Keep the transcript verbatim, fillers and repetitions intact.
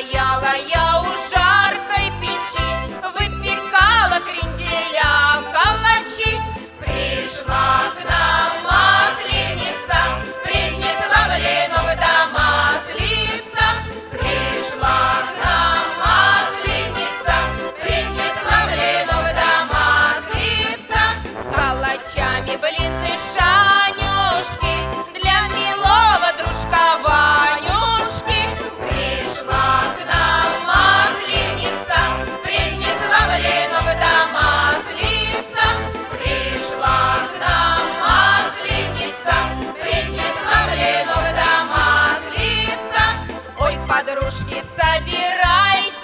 Стояла я у жаркой печи, выпекала кренделя, калачи. Пришла к нам масленица, принесла блинов да маслица. Пришла к нам масленица, принесла блинов да маслица. С калачами блины шанюшки, для милого дружка Ванюшки. Пришла к нам масленица, принесла блинов да маслица. Пришла к нам масленица, принесла блинов да маслица. Ой, подружки, собирайте